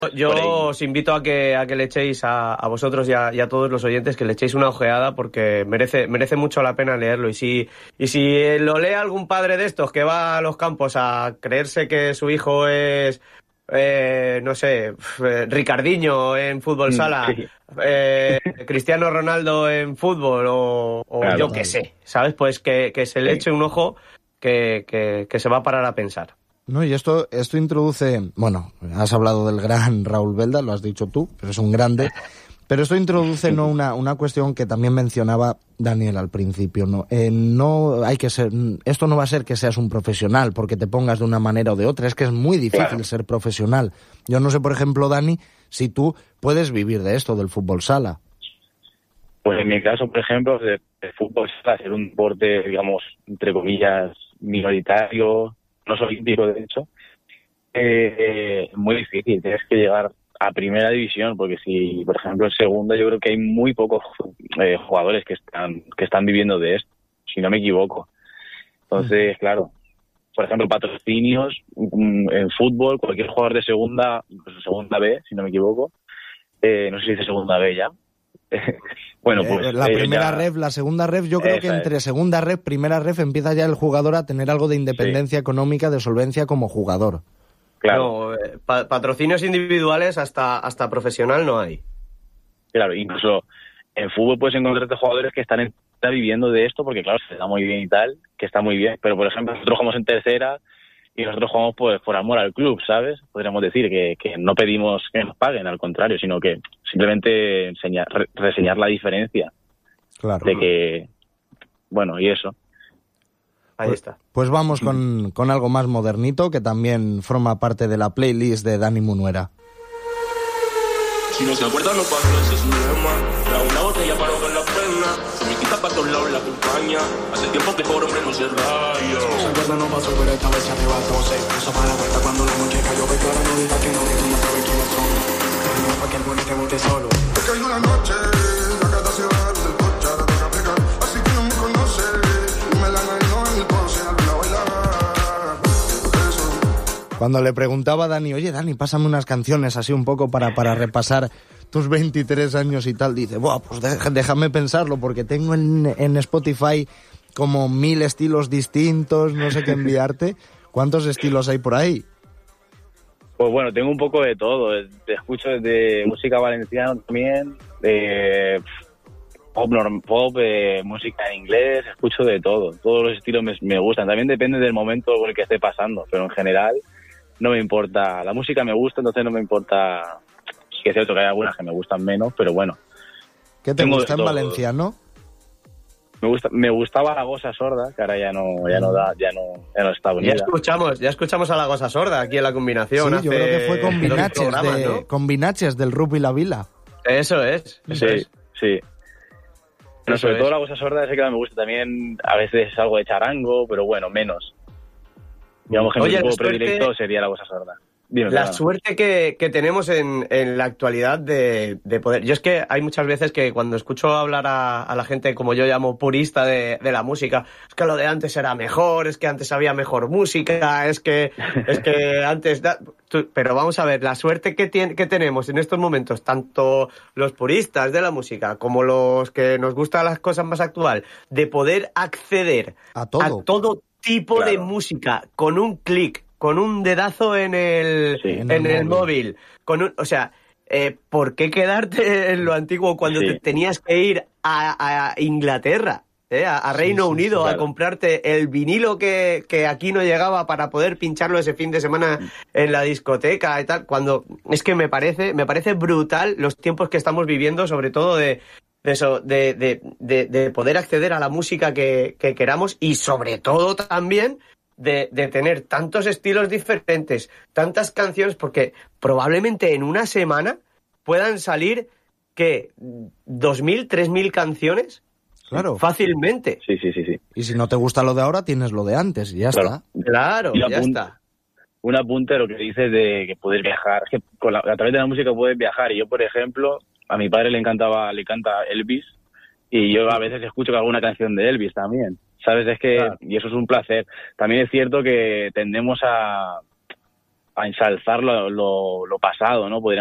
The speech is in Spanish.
Yo os invito a que le echéis a vosotros y a todos los oyentes que le echéis una ojeada porque merece mucho la pena leerlo. Y si lo lee algún padre de estos que va a los campos a creerse que su hijo es, no sé, Ricardinho en fútbol sala, Sí. Cristiano Ronaldo en fútbol o Claro, yo qué sé, ¿sabes? Pues que se le eche un ojo que se va a parar a pensar. No, y esto introduce, bueno, has hablado del gran Raúl Belda, lo has dicho tú, pero es un grande, pero esto introduce no una cuestión que también mencionaba Daniel al principio, no hay que ser, esto no va a ser que seas un profesional porque te pongas de una manera o de otra, es que es muy difícil ser profesional. Yo no sé, por ejemplo, Dani, si tú puedes vivir de esto, del fútbol sala. Pues en mi caso, por ejemplo, de fútbol sala, ser un deporte, digamos, entre comillas, minoritario, no es olímpico, de hecho, muy difícil. Tienes que llegar a primera división, porque si, por ejemplo, en segunda, yo creo que hay muy pocos jugadores que están viviendo de esto, si no me equivoco. Entonces, claro, por ejemplo, patrocinios en fútbol, cualquier jugador de segunda, incluso segunda B, si no me equivoco, no sé si dice segunda B ya. Bueno, pues la primera ref, la segunda ref, yo creo que entre segunda ref, primera ref empieza ya el jugador a tener algo de independencia económica, de solvencia como jugador. Claro, patrocinios individuales hasta profesional no hay. Claro, incluso en fútbol puedes encontrarte jugadores que están viviendo de esto, porque claro, se da muy bien y tal, que está muy bien, pero por ejemplo nosotros jugamos en tercera y nosotros jugamos pues por amor al club, ¿sabes? Podríamos decir que no pedimos que nos paguen, al contrario, sino que simplemente reseñar la diferencia. Claro. De que, bueno, y eso. Ahí está. Pues vamos con algo más modernito, que también forma parte de la playlist de Dani Munuera. Si no se acuerdan no pasa, ese es su lema. Trae una botella para ahogar la pena. Se me quita para todos lados la compañía. Hace tiempo que por hombre no se raya. Si no se acuerdan no pasó, pero esta vez se arrebató. Se puso para la vuelta cuando la muñeca cayó. Pero ahora no diga que no, que tú no sabes quiénes son. Que no para que el bonito te bote solo. Te caigo la noche, la gata se va del coche, ahora toca aplicar. Así que no me conoce, y me la ganó en el pose, al la bailar. Cuando le preguntaba a Dani, oye Dani, pásame unas canciones así un poco para repasar tus 23 años y tal, dice, buah, pues déjame pensarlo, porque tengo en Spotify como 1000 estilos distintos, no sé qué enviarte. ¿Cuántos estilos hay por ahí? Pues bueno, tengo un poco de todo. Te escucho desde música valenciana también, pop, música en inglés, escucho de todo. Todos los estilos me gustan. También depende del momento por el que esté pasando, pero en general no me importa. La música me gusta, entonces no me importa. Sí que es cierto que hay algunas que me gustan menos, pero bueno. ¿Qué te gusta en valenciano? Me gustaba La Gosa Sorda, que ahora ya no está unida. Ya escuchamos a La Gosa Sorda aquí en la combinación. Sí, yo creo que fue con Vinaches del Rupi La Vila. Eso es. Sí. Pero sobre todo La Gosa Sorda es que me gusta. También a veces algo de charango, pero bueno, menos. Digamos que mi grupo predilecto sería La Gosa Sorda. La suerte que tenemos en la actualidad de poder... Yo es que hay muchas veces que cuando escucho hablar a la gente, como yo llamo purista de la música, es que lo de antes era mejor, es que antes había mejor música, es que antes... Pero vamos a ver, la suerte que tenemos en estos momentos, tanto los puristas de la música como los que nos gustan las cosas más actuales, de poder acceder a todo tipo de música con un clic, con un dedazo en el móvil. O sea, ¿por qué quedarte en lo antiguo cuando te tenías que ir a Inglaterra, a Reino Unido, claro, a comprarte el vinilo que aquí no llegaba para poder pincharlo ese fin de semana en la discoteca y tal? Cuando es que me parece brutal los tiempos que estamos viviendo, sobre todo de poder acceder a la música que queramos y sobre todo también de tener tantos estilos diferentes, tantas canciones, porque probablemente en una semana puedan salir, ¿qué? 2.000, 3.000 canciones. Claro. Fácilmente. Sí. Y si no te gusta lo de ahora, tienes lo de antes y ya está. Claro, ya está. Un apunte a lo que dices de que poder viajar. Es que a través de la música puedes viajar. Y yo, por ejemplo, a mi padre le canta Elvis, y yo a veces escucho alguna canción de Elvis también. ¿Sabes? Es que, claro, y eso es un placer. También es cierto que tendemos a ensalzar lo pasado, ¿no? Podríamos